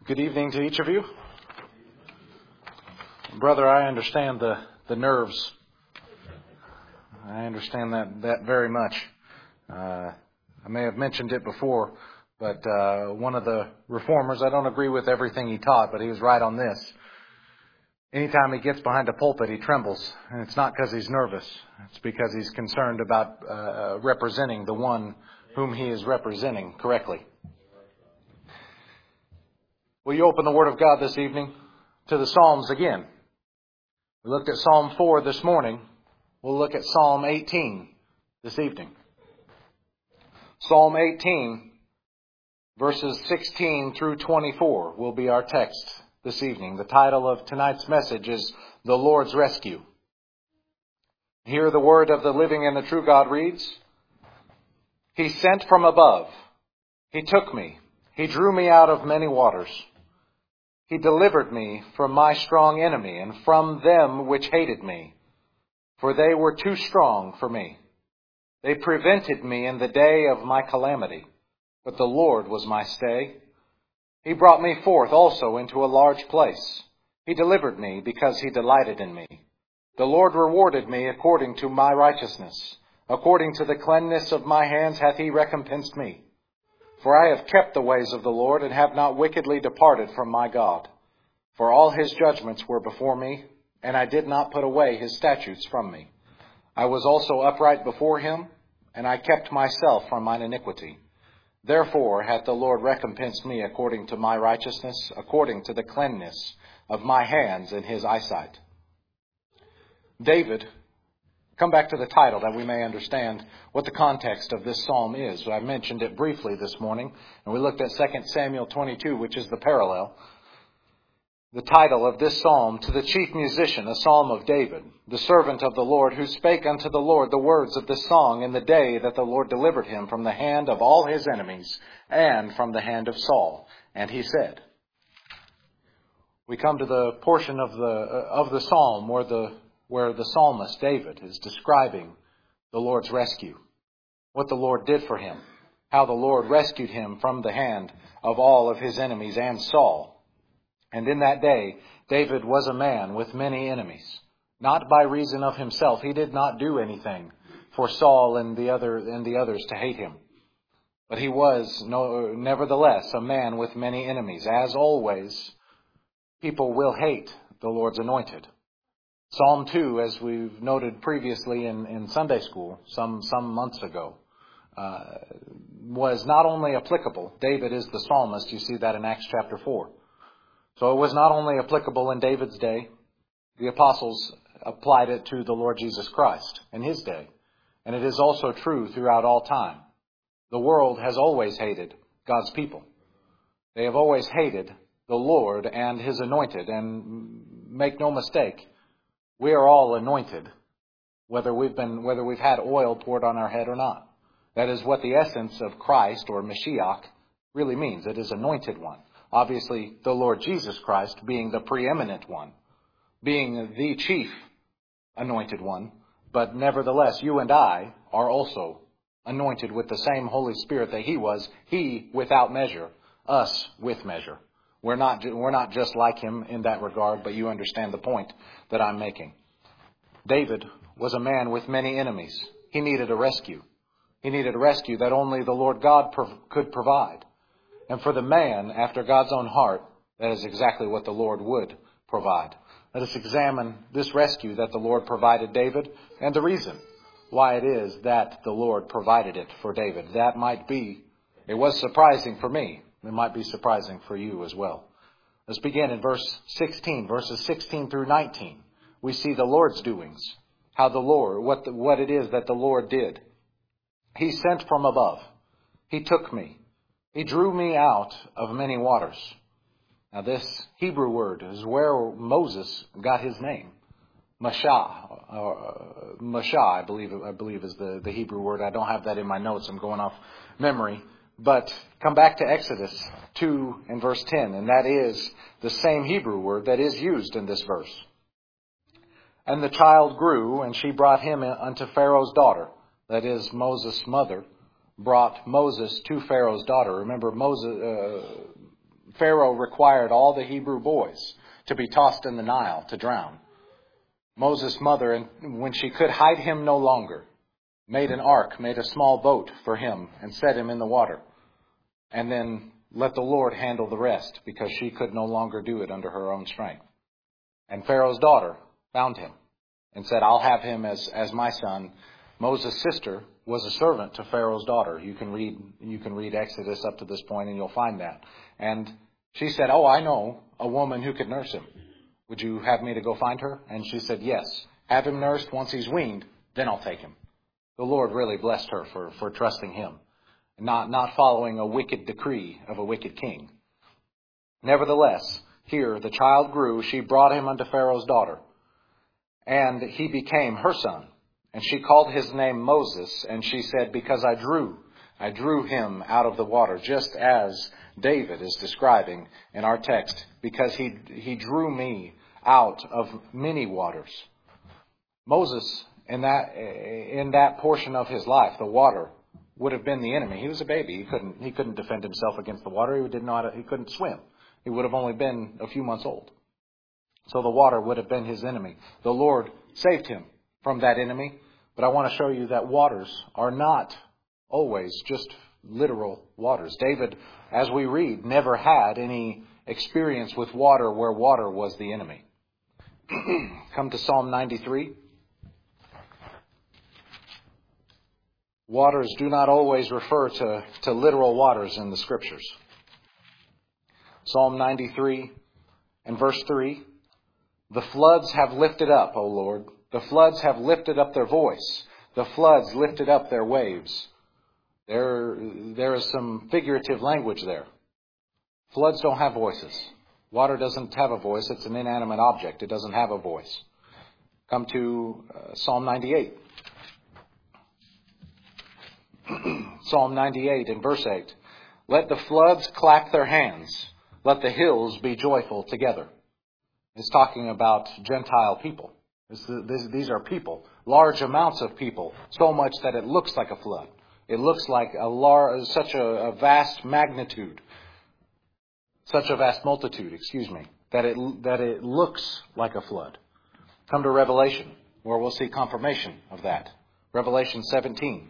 Good evening to each of you. Brother, I understand the nerves. I understand that very much. I may have mentioned it before, but one of the reformers, I don't agree with everything he taught, but he was right on this. Anytime he gets behind a pulpit, he trembles. And it's not because he's nervous. It's because he's concerned about representing the one whom he is representing correctly. Will you open the Word of God this evening to the Psalms again? We looked at Psalm 4 this morning. We'll look at Psalm 18 this evening. Psalm 18, verses 16 through 24 will be our text this evening. The title of tonight's message is The Lord's Rescue. Here the word of the living and the true God reads, He sent from above. He took me. He drew me out of many waters. He delivered me from my strong enemy and from them which hated me, for they were too strong for me. They prevented me in the day of my calamity, but the Lord was my stay. He brought me forth also into a large place. He delivered me because he delighted in me. The Lord rewarded me according to my righteousness. According to the cleanness of my hands hath he recompensed me. For I have kept the ways of the Lord, and have not wickedly departed from my God. For all his judgments were before me, and I did not put away his statutes from me. I was also upright before him, and I kept myself from mine iniquity. Therefore hath the Lord recompensed me according to my righteousness, according to the cleanness of my hands in his eyesight. David, come back to the title that we may understand what the context of this psalm is. I mentioned it briefly this morning, and we looked at 2 Samuel 22, which is the parallel. The title of this psalm, To the Chief Musician, a psalm of David, the servant of the Lord, who spake unto the Lord the words of this song in the day that the Lord delivered him from the hand of all his enemies and from the hand of Saul. And he said, we come to the portion of the psalm where the psalmist David is describing the Lord's rescue, what the Lord did for him, how the Lord rescued him from the hand of all of his enemies and Saul. And in that day, David was a man with many enemies, not by reason of himself. He did not do anything for Saul and the others to hate him. But he was nevertheless a man with many enemies. As always, people will hate the Lord's anointed. Psalm 2, as we've noted previously in Sunday school some months ago, was not only applicable. David is the psalmist. You see that in Acts chapter 4. So it was not only applicable in David's day. The apostles applied it to the Lord Jesus Christ in his day. And it is also true throughout all time. The world has always hated God's people. They have always hated the Lord and his anointed. And make no mistake, we are all anointed, whether we've had oil poured on our head or not. That is what the essence of Christ or Mashiach really means. It is anointed one. Obviously, the Lord Jesus Christ being the preeminent one, being the chief anointed one. But nevertheless, you and I are also anointed with the same Holy Spirit that he was. He without measure, us with measure. We're not just like him in that regard, but you understand the point that I'm making. David was a man with many enemies. He needed a rescue. He needed a rescue that only the Lord God could provide. And for the man after God's own heart, that is exactly what the Lord would provide. Let us examine this rescue that the Lord provided David and the reason why it is that the Lord provided it for David. It was surprising for me. It might be surprising for you as well. Let's begin in verse 16, verses 16 through 19. We see the Lord's doings, how the Lord, what it is that the Lord did. He sent from above. He took me. He drew me out of many waters. Now this Hebrew word is where Moses got his name. Mashah, I believe is the Hebrew word. I don't have that in my notes. I'm going off memory. But come back to Exodus 2 and verse 10, and that is the same Hebrew word that is used in this verse. And the child grew, and she brought him unto Pharaoh's daughter, that is Moses' mother, brought Moses to Pharaoh's daughter. Remember, Pharaoh required all the Hebrew boys to be tossed in the Nile to drown. Moses' mother, when she could hide him no longer, made an ark, made a small boat for him, and set him in the water. And then let the Lord handle the rest, because she could no longer do it under her own strength. And Pharaoh's daughter found him and said, I'll have him as my son. Moses' sister was a servant to Pharaoh's daughter. You can read Exodus up to this point and you'll find that. And she said, oh, I know a woman who could nurse him. Would you have me to go find her? And she said, yes. Have him nursed. Once he's weaned, then I'll take him. The Lord really blessed her for trusting him, not following a wicked decree of a wicked king. Nevertheless, here the child grew. She brought him unto Pharaoh's daughter, and he became her son. And she called his name Moses, and she said, because I drew him out of the water, just as David is describing in our text, because he drew me out of many waters. Moses, in that portion of his life, the water would have been the enemy. He was a baby. He couldn't defend himself against the water. He couldn't swim. He would have only been a few months old. So the water would have been his enemy. The Lord saved him from that enemy. But I want to show you that waters are not always just literal waters. David, as we read, never had any experience with water where water was the enemy. Come to Psalm 93. Waters do not always refer to literal waters in the Scriptures. Psalm 93 and verse 3. The floods have lifted up, O Lord. The floods have lifted up their voice. The floods lifted up their waves. There is some figurative language there. Floods don't have voices. Water doesn't have a voice. It's an inanimate object. It doesn't have a voice. Come to Psalm 98. Psalm 98 in verse 8. Let the floods clap their hands. Let the hills be joyful together. It's talking about Gentile people. These are people, large amounts of people, so much that it looks like a flood. It looks like such a vast magnitude, such a vast multitude, that it looks like a flood. Come to Revelation, where we'll see confirmation of that. Revelation 17.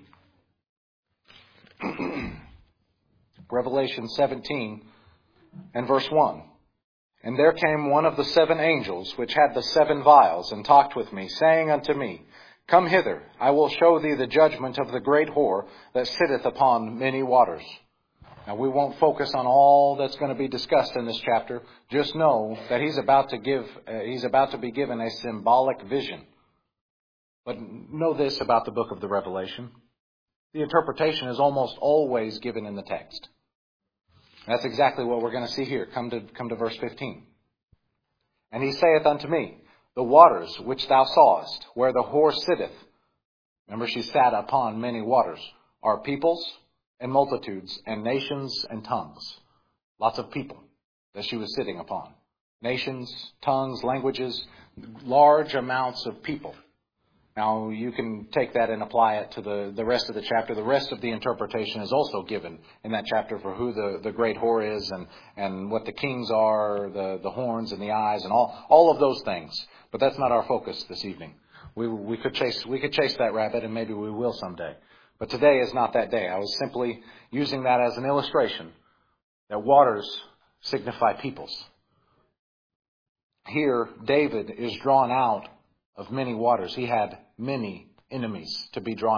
Revelation 17 and verse 1. And there came one of the 7 angels, which had the 7 vials, and talked with me, saying unto me, Come hither, I will show thee the judgment of the great whore that sitteth upon many waters. Now we won't focus on all that's going to be discussed in this chapter. Just know that he's about to be given a symbolic vision. But know this about the book of the Revelation. The interpretation is almost always given in the text. That's exactly what we're going to see here. Come to verse 15. And he saith unto me, The waters which thou sawest, where the whore sitteth, remember she sat upon many waters, are peoples and multitudes and nations and tongues. Lots of people that she was sitting upon. Nations, tongues, languages, large amounts of people. Now, you can take that and apply it to the rest of the chapter. The rest of the interpretation is also given in that chapter for who the great whore is and what the kings are, the horns and the eyes and all of those things. But that's not our focus this evening. We could chase that rabbit, and maybe we will someday. But today is not that day. I was simply using that as an illustration that waters signify peoples. Here, David is drawn out of many waters. He had many enemies to be drawn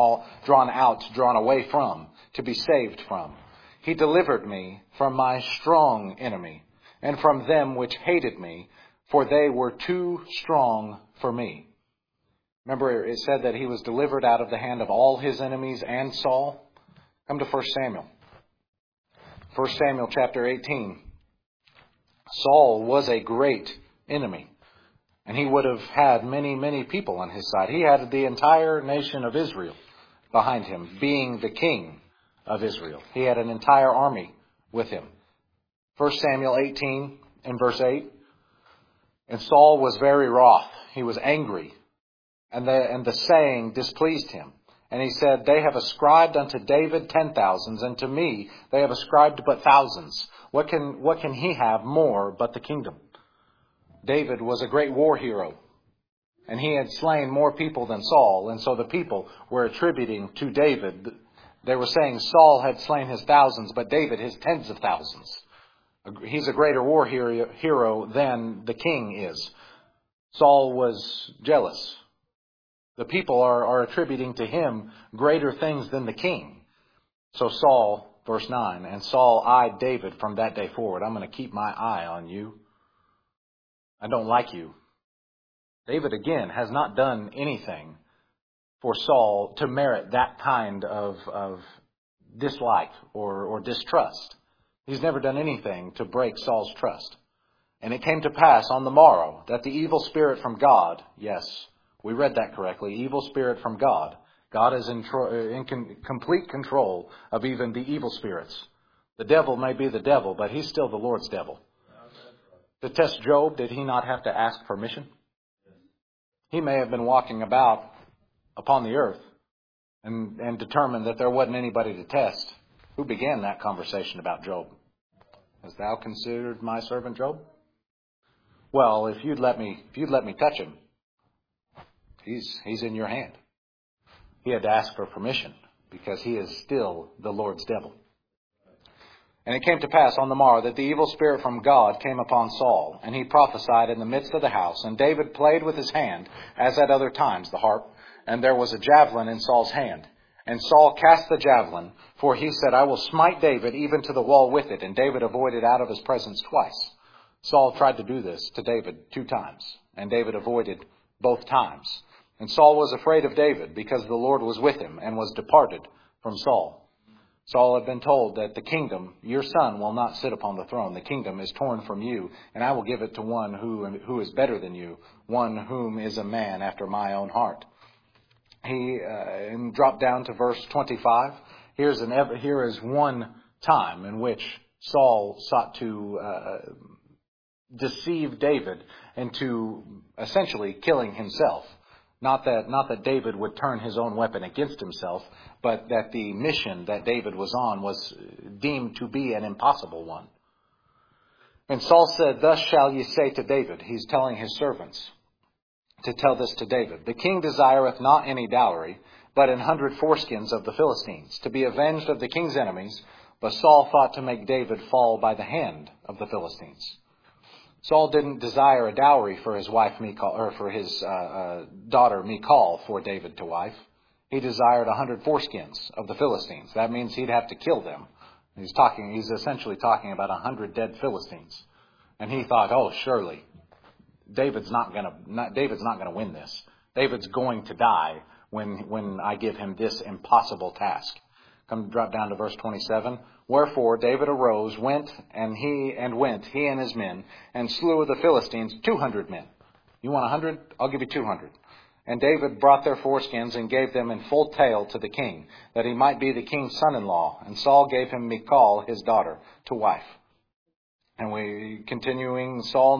away from, to be saved from. He delivered me from my strong enemy, and from them which hated me, for they were too strong for me. Remember, it said that he was delivered out of the hand of all his enemies and Saul. Come to 1 Samuel. 1 Samuel chapter 18. Saul was a great enemy. And he would have had many, many people on his side. He had the entire nation of Israel behind him, being the king of Israel. He had an entire army with him. 1 Samuel 18 and verse 8. And Saul was very wroth. He was angry. And the saying displeased him. And he said, They have ascribed unto David 10,000s, and to me they have ascribed but thousands. What can he have more but the kingdom? David was a great war hero, and he had slain more people than Saul, and so the people were attributing to David. They were saying Saul had slain his thousands, but David his tens of thousands. He's a greater war hero than the king is. Saul was jealous. The people are attributing to him greater things than the king. So Saul, verse 9, and Saul eyed David from that day forward. I'm going to keep my eye on you. I don't like you. David, again, has not done anything for Saul to merit that kind of dislike or distrust. He's never done anything to break Saul's trust. And it came to pass on the morrow that the evil spirit from God, yes, we read that correctly, evil spirit from God. God is in complete control of even the evil spirits. The devil may be the devil, but he's still the Lord's devil. To test Job, did he not have to ask permission? He may have been walking about upon the earth and determined that there wasn't anybody to test. Who began that conversation about Job? Hast thou considered my servant Job? Well, if you'd let me touch him, he's in your hand. He had to ask for permission because he is still the Lord's devil. And it came to pass on the morrow that the evil spirit from God came upon Saul, and he prophesied in the midst of the house. And David played with his hand, as at other times, the harp, and there was a javelin in Saul's hand. And Saul cast the javelin, for he said, I will smite David even to the wall with it. And David avoided out of his presence twice. Saul tried to do this to David 2 times, and David avoided both times. And Saul was afraid of David, because the Lord was with him, and was departed from Saul. Saul had been told that the kingdom, your son will not sit upon the throne. The kingdom is torn from you, and I will give it to one who is better than you, one whom is a man after my own heart. He dropped down to verse 25. Here is one time in which Saul sought to deceive David into essentially killing himself. Not that David would turn his own weapon against himself, but that the mission that David was on was deemed to be an impossible one. And Saul said, Thus shall ye say to David, he's telling his servants to tell this to David, The king desireth not any dowry, but 100 foreskins of the Philistines, to be avenged of the king's enemies. But Saul thought to make David fall by the hand of the Philistines. Saul didn't desire a dowry for his wife Michal, or for his daughter Michal for David to wife. He desired 100 foreskins of the Philistines. That means he'd have to kill them. He's essentially talking about 100 dead Philistines. And he thought, oh, surely David's not going to win this. David's going to die when I give him this impossible task. Come drop down to verse 27. Wherefore David arose, went, he and his men, and slew of the Philistines 200 men. You want 100? I'll give you 200. And David brought their foreskins and gave them in full tale to the king, that he might be the king's son-in-law. And Saul gave him Michal, his daughter, to wife. And Saul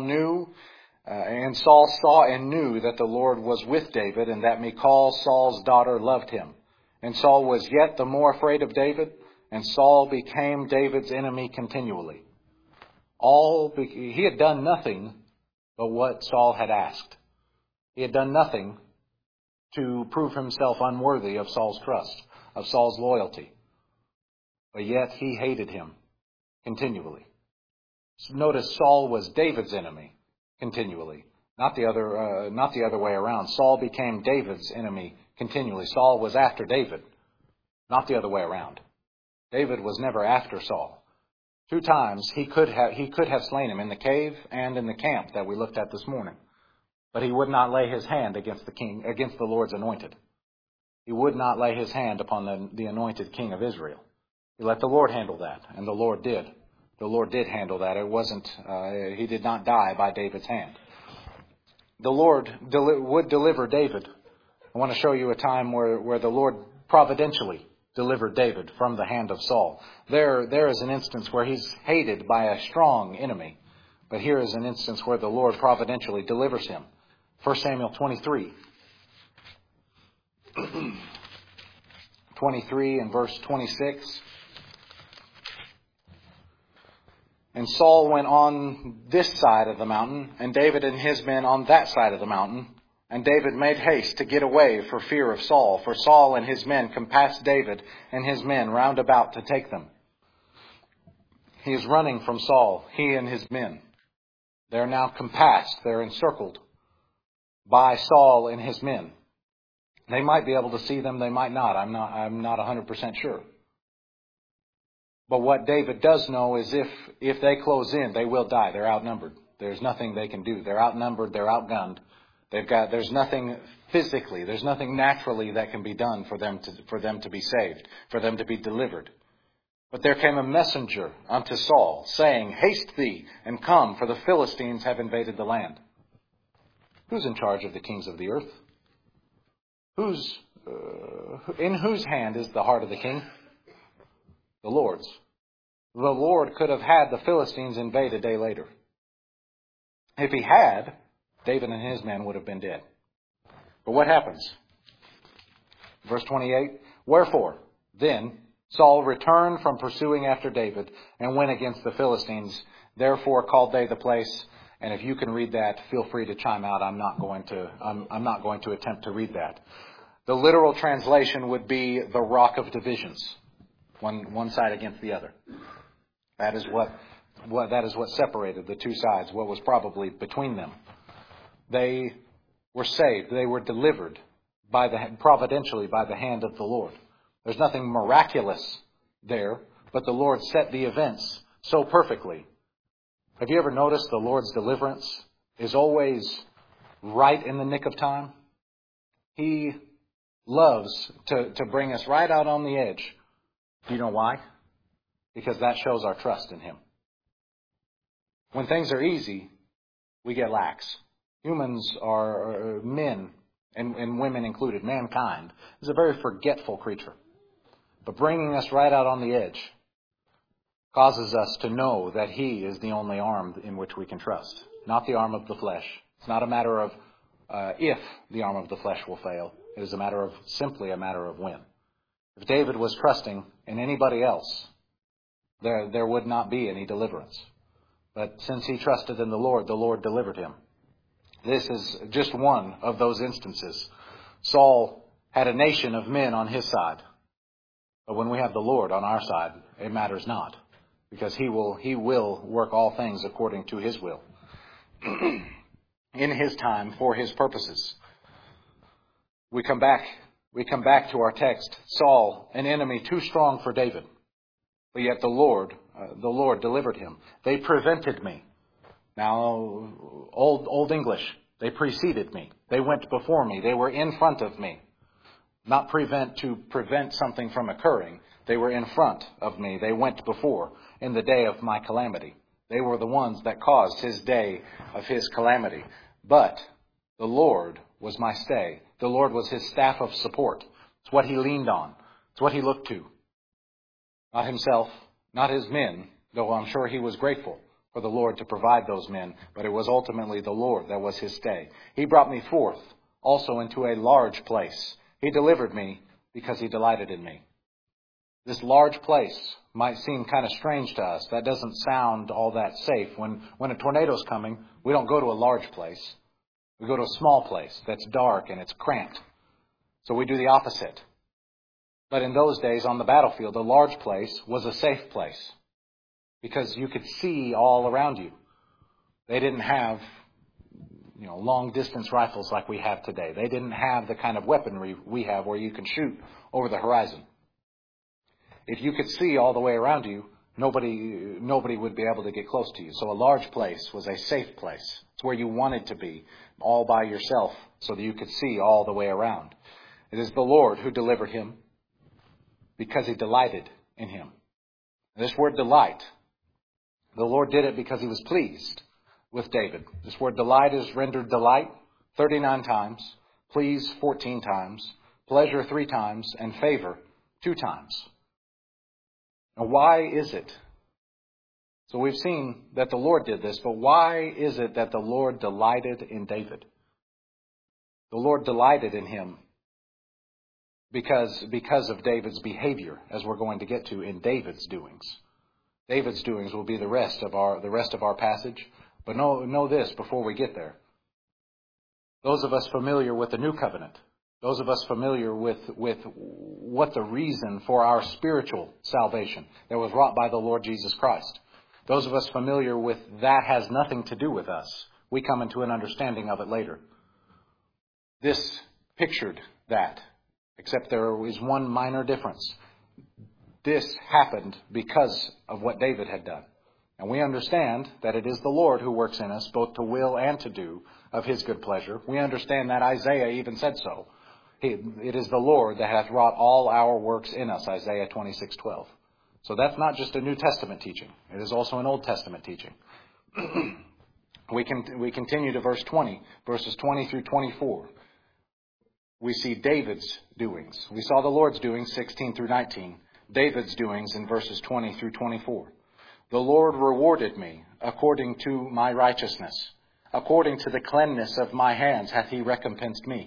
saw and knew that the Lord was with David, and that Michal, Saul's daughter, loved him. And Saul was yet the more afraid of David, and Saul became David's enemy continually. He had done nothing but what Saul had asked. He had done nothing to prove himself unworthy of Saul's trust, of Saul's loyalty. But yet he hated him continually. Notice Saul was David's enemy continually, not the other way around. Saul became David's enemy continually. Saul was after David, not the other way around. David was never after Saul. 2 times he could have slain him, in the cave and in the camp that we looked at this morning. But he would not lay his hand against the Lord's anointed. He would not lay his hand upon the anointed king of Israel. He let the Lord handle that, and the Lord did. The Lord did handle that. He did not die by David's hand. The Lord would deliver David. I want to show you a time where the Lord providentially delivered David from the hand of Saul. There is an instance where he's hated by a strong enemy. But here is an instance where the Lord providentially delivers him. 1 Samuel 23. 23 and verse 26. And Saul went on this side of the mountain, and David and his men on that side of the mountain. And David made haste to get away for fear of Saul, for Saul and his men compassed David and his men round about to take them. He is running from Saul, he and his men. They're now compassed, they're encircled by Saul and his men. They might be able to see them, they might not. I'm not 100% sure. But what David does know is if they close in, they will die. They're outnumbered. There's nothing they can do. They're outnumbered, they're outgunned. There's nothing physically, there's nothing naturally that can be done for them to be saved, for them to be delivered. But there came a messenger unto Saul, saying, Haste thee, and come, for the Philistines have invaded the land. Who's in charge of the kings of the earth? In whose hand is the heart of the king? The Lord's. The Lord could have had the Philistines invade a day later. If he had, David and his men would have been dead. But what happens? Verse 28, Wherefore, then, Saul returned from pursuing after David and went against the Philistines. Therefore called they the place, and if you can read that, feel free to chime out. I'm not going to attempt to read that. The literal translation would be the Rock of Divisions, one side against the other. That is what separated the two sides, what was probably between them. They were saved. They were delivered providentially by the hand of the Lord. There's nothing miraculous there, but the Lord set the events so perfectly. Have you ever noticed the Lord's deliverance is always right in the nick of time? He loves to bring us right out on the edge. Do you know why? Because that shows our trust in Him. When things are easy, we get lax. Humans are men, and women included, mankind, is a very forgetful creature. But bringing us right out on the edge causes us to know that He is the only arm in which we can trust, not the arm of the flesh. It's not a matter of if the arm of the flesh will fail. It is simply a matter of when. If David was trusting in anybody else, there would not be any deliverance. But since he trusted in the Lord delivered him. This is just one of those instances. Saul had a nation of men on his side. But when we have the Lord on our side, it matters not. Because He will work all things according to His will. In His time, for His purposes. We come back to our text. Saul, an enemy too strong for David. But yet the Lord delivered him. They prevented me. Now, Old English, they preceded me. They went before me. They were in front of me. Not to prevent something from occurring. They were in front of me. They went before in the day of my calamity. They were the ones that caused his day of his calamity. But the Lord was my stay. The Lord was his staff of support. It's what he leaned on. It's what he looked to. Not himself, not his men, though I'm sure he was grateful for the Lord to provide those men, but it was ultimately the Lord that was his stay. He brought me forth also into a large place. He delivered me because he delighted in me. This large place might seem kind of strange to us. That doesn't sound all that safe. When a tornado's coming, we don't go to a large place. We go to a small place that's dark and it's cramped. So we do the opposite. But in those days on the battlefield, a large place was a safe place because you could see all around you. They didn't have, long distance rifles like we have today. They didn't have the kind of weaponry we have where you can shoot over the horizon. If you could see all the way around you, nobody would be able to get close to you. So a large place was a safe place. It's where you wanted to be, all by yourself, so that you could see all the way around. It is the Lord who delivered him because he delighted in him. This word delight, the Lord did it because he was pleased with David. This word delight is rendered delight 39 times, please 14 times, pleasure 3 times, and favor 2 times. Now, why is it? So we've seen that the Lord did this, but why is it that the Lord delighted in David? The Lord delighted in him because of David's behavior, as we're going to get to in David's doings. David's doings will be the rest of our passage. But know this before we get there. Those of us familiar with the New Covenant, those of us familiar with what the reason for our spiritual salvation that was wrought by the Lord Jesus Christ, those of us familiar with that has nothing to do with us. We come into an understanding of it later. This pictured that, except there is one minor difference. This happened because of what David had done. And we understand that it is the Lord who works in us, both to will and to do of His good pleasure. We understand that Isaiah even said so. It is the Lord that hath wrought all our works in us, Isaiah 26:12. So that's not just a New Testament teaching. It is also an Old Testament teaching. We continue to verse 20, verses 20 through 24. We see David's doings. We saw the Lord's doings, 16 through 19. David's doings in verses 20 through 24. The Lord rewarded me according to my righteousness. According to the cleanness of my hands hath He recompensed me.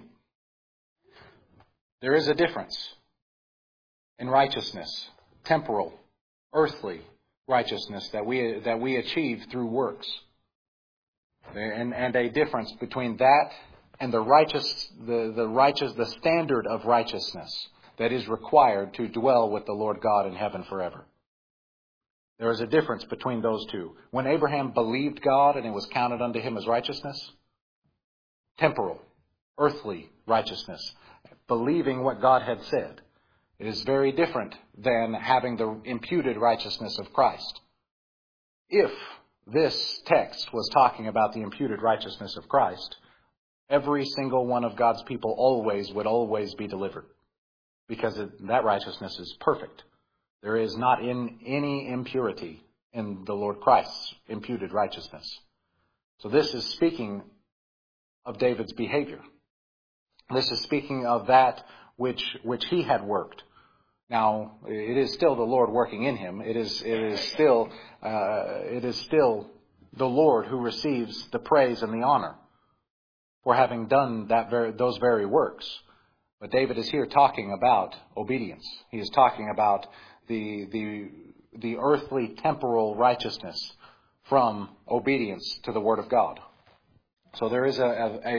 There is a difference in righteousness, temporal, earthly righteousness that we achieve through works. And a difference between that and the standard of righteousness that is required to dwell with the Lord God in heaven forever. There is a difference between those two. When Abraham believed God and it was counted unto him as righteousness, temporal, earthly righteousness, believing what God had said, it is very different than having the imputed righteousness of Christ. If this text was talking about the imputed righteousness of Christ, every single one of God's people would always be delivered, because that righteousness is perfect. There is not in any impurity in the Lord Christ's imputed righteousness. So this is speaking of David's behavior. This is speaking of that which he had worked. Now, it is still the Lord working in him. It is still the Lord who receives the praise and the honor for having done those very works. But David is here talking about obedience. He is talking about the earthly temporal righteousness from obedience to the Word of God. So there is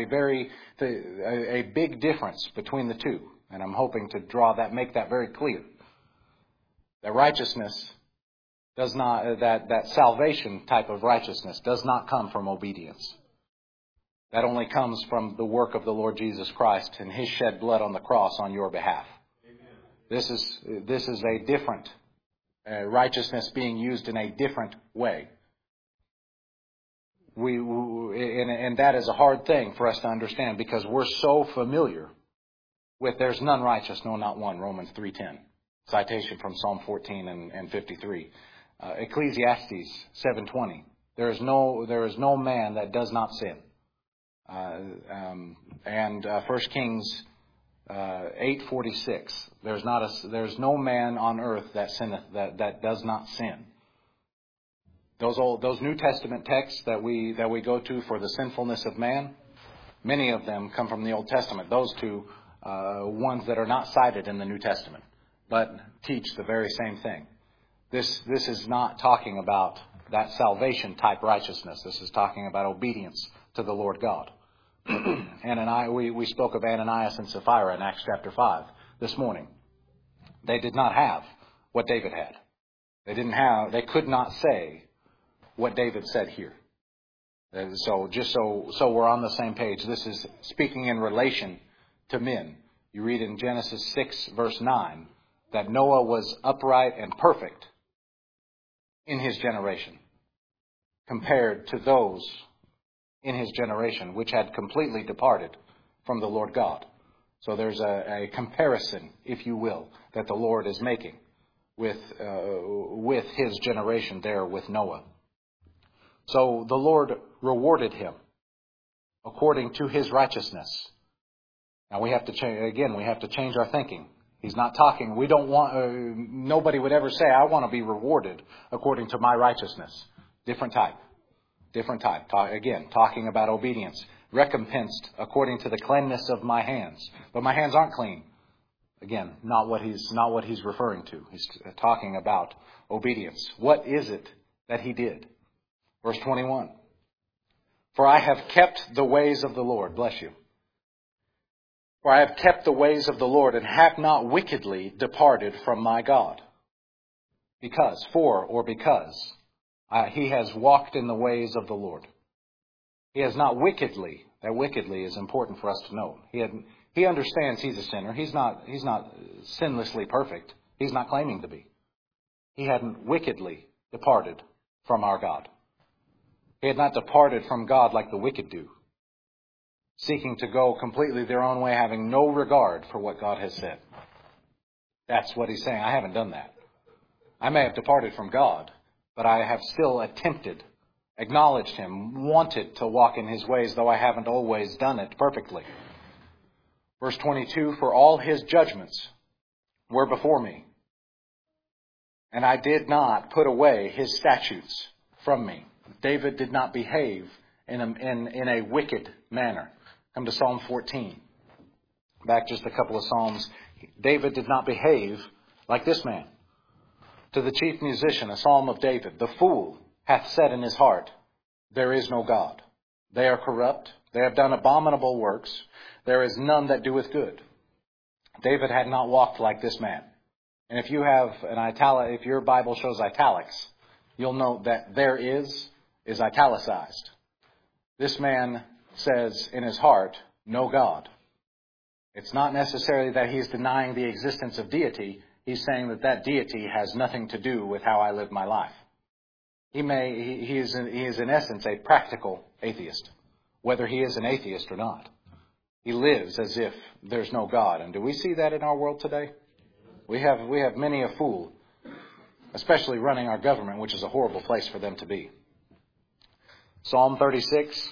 a big difference between the two, and I'm hoping to make that very clear. That righteousness does not, that salvation type of righteousness does not come from obedience. That only comes from the work of the Lord Jesus Christ and His shed blood on the cross on your behalf. This is a different righteousness being used in a different way. And that is a hard thing for us to understand, because we're so familiar with "there's none righteous, no, not one," Romans 3:10, citation from Psalm 14 and 53. Ecclesiastes 7:20, there is no man that does not sin. And 1 Kings 8:46. There's no man on earth that sinneth, that does not sin. Those New Testament texts that we go to for the sinfulness of man, many of them come from the Old Testament. Those two ones that are not cited in the New Testament, but teach the very same thing. This is not talking about that salvation type righteousness. This is talking about obedience to the Lord God. We spoke of Ananias and Sapphira in Acts chapter 5 this morning. They did not have what David had. They could not say what David said here. So we're on the same page, this is speaking in relation to men. You read in Genesis 6 verse 9 that Noah was upright and perfect in his generation compared to those in his generation which had completely departed from the Lord God. So there's a comparison, if you will, that the Lord is making with his generation there with Noah. So the Lord rewarded him according to his righteousness. Now we have to change our thinking. He's not talking. We don't want. Nobody would ever say, "I want to be rewarded according to my righteousness." Different type. Talking about obedience. Recompensed according to the cleanness of my hands. But my hands aren't clean. Again, not what he's referring to. He's talking about obedience. What is it that he did? Verse 21. For I have kept the ways of the Lord. Bless you. For I have kept the ways of the Lord and have not wickedly departed from my God. Because he has walked in the ways of the Lord. He has not wickedly. That wickedly is important for us to know. He understands he's a sinner. He's not sinlessly perfect. He's not claiming to be. He hadn't wickedly departed from our God. He had not departed from God like the wicked do, seeking to go completely their own way, having no regard for what God has said. That's what he's saying. I haven't done that. I may have departed from God, but I have still attempted, acknowledged him, wanted to walk in his ways, though I haven't always done it perfectly. Verse 22, for all his judgments were before me, and I did not put away his statutes from me. David did not behave in a wicked manner. Come to Psalm 14. Back just a couple of Psalms. David did not behave like this man. To the chief musician, a psalm of David, the fool hath said in his heart, there is no God. They are corrupt. They have done abominable works. There is none that doeth good. David had not walked like this man. And if you have if your Bible shows italics, you'll note that there is italicized. This man says in his heart, no God. It's not necessarily that he's denying the existence of deity. He's saying that deity has nothing to do with how I live my life. He is in essence a practical atheist, whether he is an atheist or not. He lives as if there's no God. And do we see that in our world today? We have many a fool, especially running our government, which is a horrible place for them to be. Psalm 36.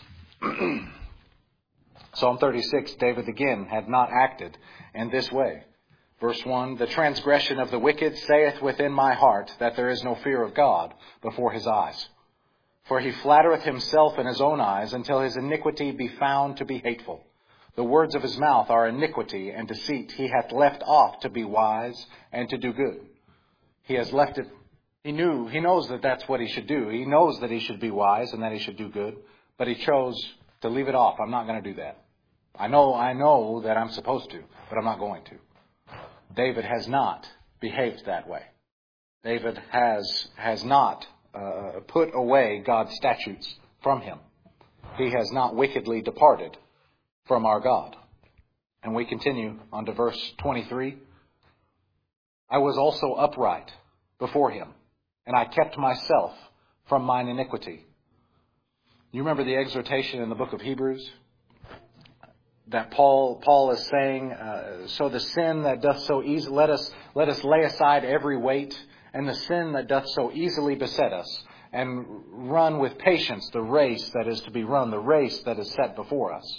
Psalm 36, David again had not acted in this way. Verse 1, the transgression of the wicked saith within my heart that there is no fear of God before his eyes. For he flattereth himself in his own eyes until his iniquity be found to be hateful. The words of his mouth are iniquity and deceit. He hath left off to be wise and to do good. He has left it. He knows that that's what he should do. He knows that he should be wise and that he should do good, but he chose to leave it off. I'm not going to do that. I know that I'm supposed to, but I'm not going to. David has not behaved that way. David has not put away God's statutes from him. He has not wickedly departed from our God. And we continue on to verse 23. I was also upright before him, and I kept myself from mine iniquity. You remember the exhortation in the book of Hebrews? That Paul is saying, so the sin that doth so easily, let us lay aside every weight and the sin that doth so easily beset us, and run with patience the race that is to be run, the race that is set before us.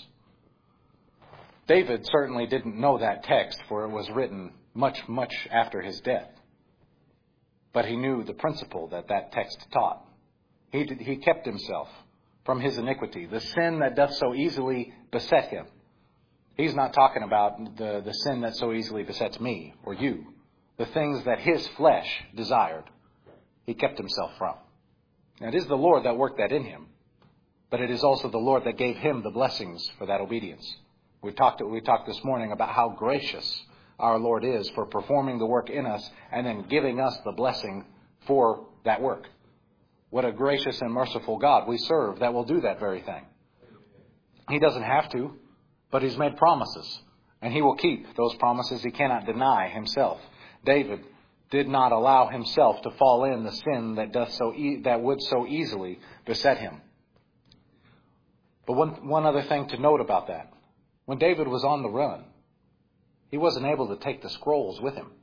David certainly didn't know that text, for it was written much, much after his death. But he knew the principle that text taught. He kept himself from his iniquity, the sin that doth so easily beset him. He's not talking about the sin that so easily besets me or you. The things that his flesh desired, he kept himself from. Now, it is the Lord that worked that in him, but it is also the Lord that gave him the blessings for that obedience. We talked this morning about how gracious our Lord is for performing the work in us and then giving us the blessing for that work. What a gracious and merciful God we serve that will do that very thing. He doesn't have to, but he's made promises, and he will keep those promises. He cannot deny himself. David did not allow himself to fall in the sin that would so easily beset him. But one other thing to note about that. When David was on the run, he wasn't able to take the scrolls with him.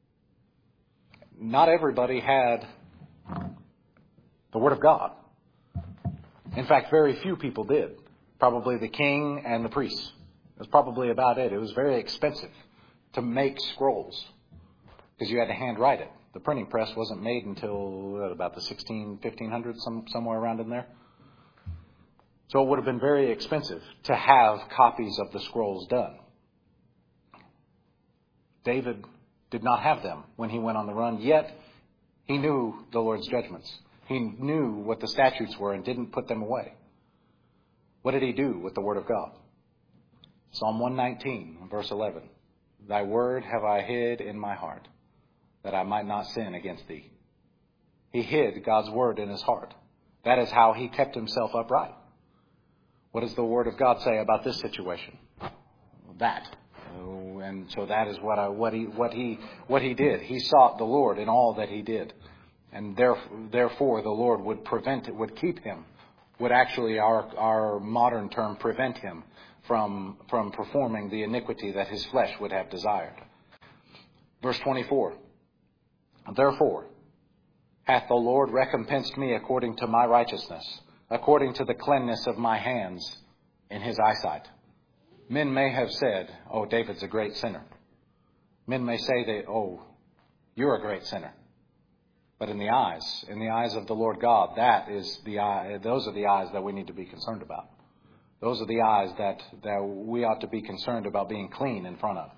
Not everybody had the Word of God. In fact, very few people did. Probably the king and the priests. That's probably about it. It was very expensive to make scrolls because you had to handwrite it. The printing press wasn't made until about the 1500s, somewhere around in there. So it would have been very expensive to have copies of the scrolls done. David did not have them when he went on the run, yet he knew the Lord's judgments. He knew what the statutes were and didn't put them away. What did he do with the Word of God? Psalm 119, verse 11. Thy word have I hid in my heart, that I might not sin against thee. He hid God's word in his heart. That is how he kept himself upright. What does the Word of God say about this situation? That. And so that is what he did. He sought the Lord in all that he did. And therefore the Lord would keep him, would actually, our modern term, prevent him from performing the iniquity that his flesh would have desired. Verse 24. Therefore hath the Lord recompensed me according to my righteousness, according to the cleanness of my hands in his eyesight. Men may have said, oh, David's a great sinner. Men may say that, oh, you're a great sinner. But in the eyes of the Lord God, those are the eyes that we need to be concerned about. Those are the eyes that we ought to be concerned about being clean in front of.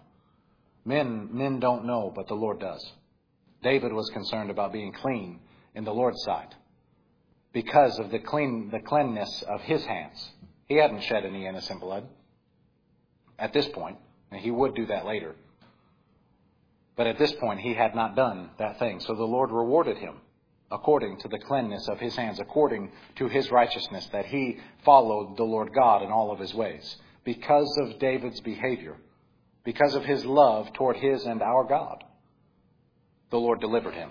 Men don't know, but the Lord does. David was concerned about being clean in the Lord's sight because of the cleanness of his hands. He hadn't shed any innocent blood at this point, and he would do that later. But at this point, he had not done that thing. So the Lord rewarded him according to the cleanness of his hands, according to his righteousness, that he followed the Lord God in all of his ways. Because of David's behavior, because of his love toward his and our God, the Lord delivered him.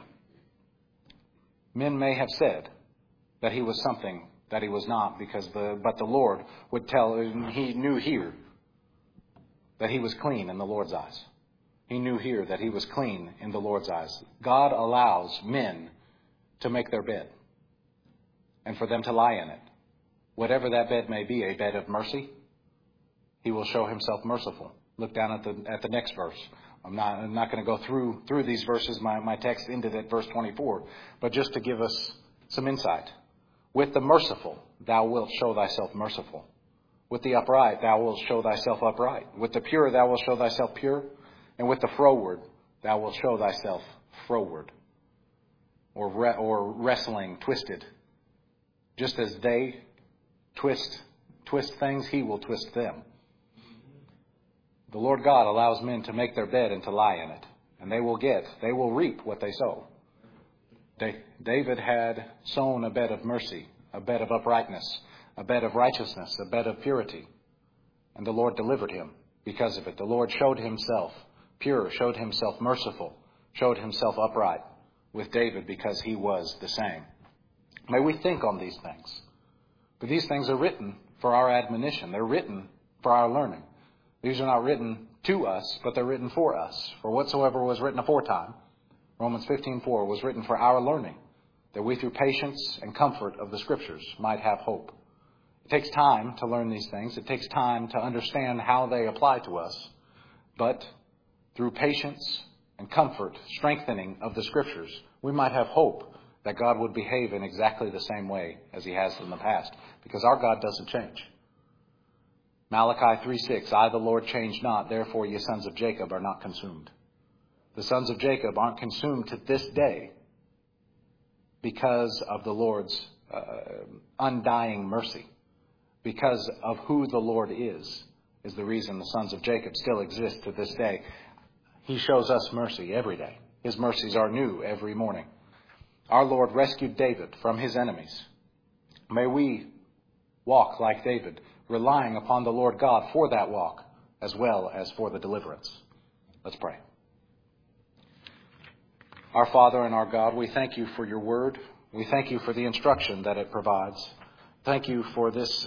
Men may have said that he was something that he was not, but the Lord would tell, he knew here that he was clean in the Lord's eyes. He knew here that he was clean in the Lord's eyes. God allows men to make their bed and for them to lie in it. Whatever that bed may be, a bed of mercy, he will show himself merciful. Look down at the next verse. I'm not going to go through these verses. My text ended at verse 24. But just to give us some insight. With the merciful, thou wilt show thyself merciful. With the upright, thou wilt show thyself upright. With the pure, thou wilt show thyself pure. And with the froward, thou wilt show thyself froward. Or wrestling, twisted. Just as they twist things, he will twist them. The Lord God allows men to make their bed and to lie in it. And they will reap what they sow. David had sown a bed of mercy, a bed of uprightness, a bed of righteousness, a bed of purity. And the Lord delivered him because of it. The Lord showed himself pure, showed himself merciful, showed himself upright with David because he was the same. May we think on these things. But these things are written for our admonition. They're written for our learning. These are not written to us, but they're written for us. For whatsoever was written aforetime, Romans 15:4, was written for our learning, that we through patience and comfort of the Scriptures might have hope. It takes time to learn these things. It takes time to understand how they apply to us. But through patience and comfort, strengthening of the Scriptures, we might have hope that God would behave in exactly the same way as he has in the past, because our God doesn't change. Malachi 3:6, I, the Lord, change not, therefore ye sons of Jacob are not consumed. The sons of Jacob aren't consumed to this day because of the Lord's undying mercy. Because of who the Lord is the reason the sons of Jacob still exist to this day. He shows us mercy every day. His mercies are new every morning. Our Lord rescued David from his enemies. May we walk like David, relying upon the Lord God for that walk as well as for the deliverance. Let's pray. Our Father and our God, we thank you for your word. We thank you for the instruction that it provides. Thank you for this